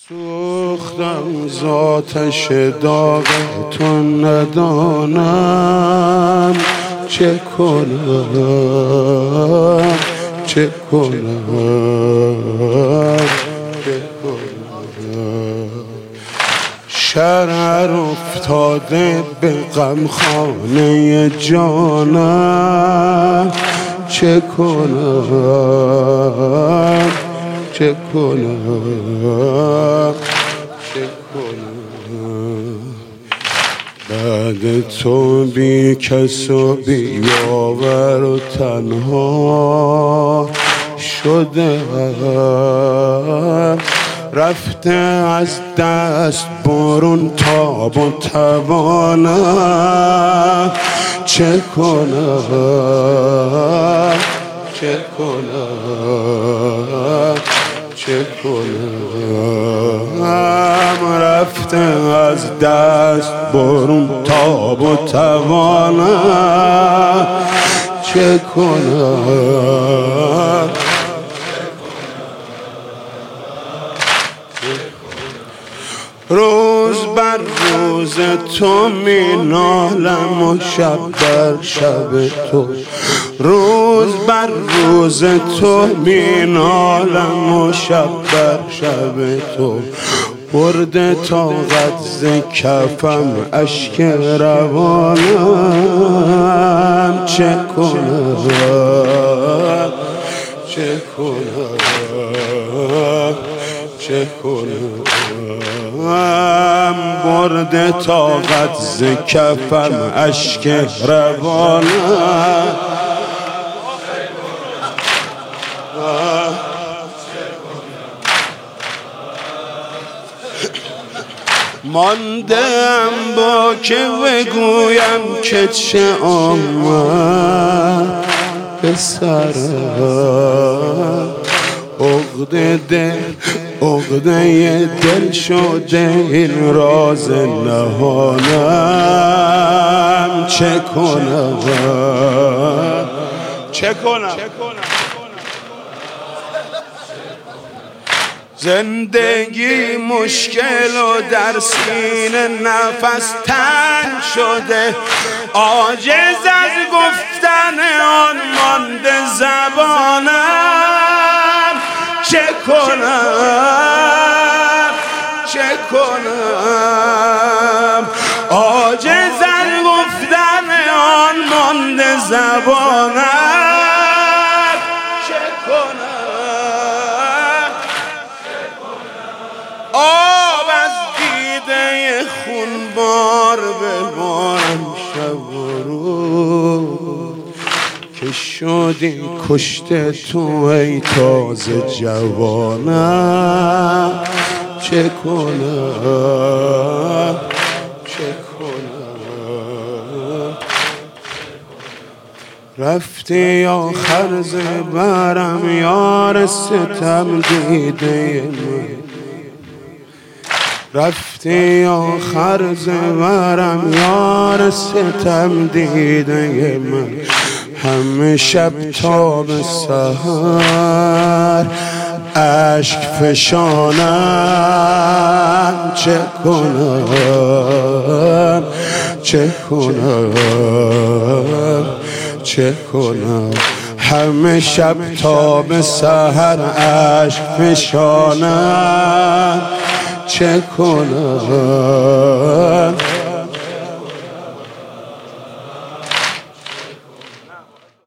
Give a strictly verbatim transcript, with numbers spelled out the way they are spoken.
سوختم ذاتش داغ تو ندانم چه کنم چه کنم چه کنم شرر افتاده به غمخانه جانم چه کنم چه کنم چه کنم بعد تو بی کس و بی یاور و تنها شده رفته از دست برون تاب و توانم چه کنم چه کنم چه کنم رفته از دست برون تاب و توانم چه کنم روز بر روز تو می نالم و شب بر شب تو روز بر روز تو می نالم و شب بر شب تو برده طاقت ز کفم اشک روانم چه کنم چه کنم چه کنم برده طاقت ز کفم اشک روانم ماندم با که بگویم که چه آمد به سرم عقده دل عقده دل شده این راز نهانم چه کنم چه کنم زندگی مشکل و در سینه نفس تنگ شده عاجز از گفتن آن مانده زبانم چه کنم چه کنم عاجز از گفتن آن مانده زبانم چه کنم آب از دیده خونبار ببارم شب و روز که شدی کشته تو ای تازه جوانم چه کنم چه کنم رفتی آخر زبرم یار ستم دیده من رفتی آخر زبرم یار ستم دیده من همه شب تا به سحر اشک فشانم چه کنم چه کنم چه کنم همه شب تا به سحر اشک فشانم چه کنم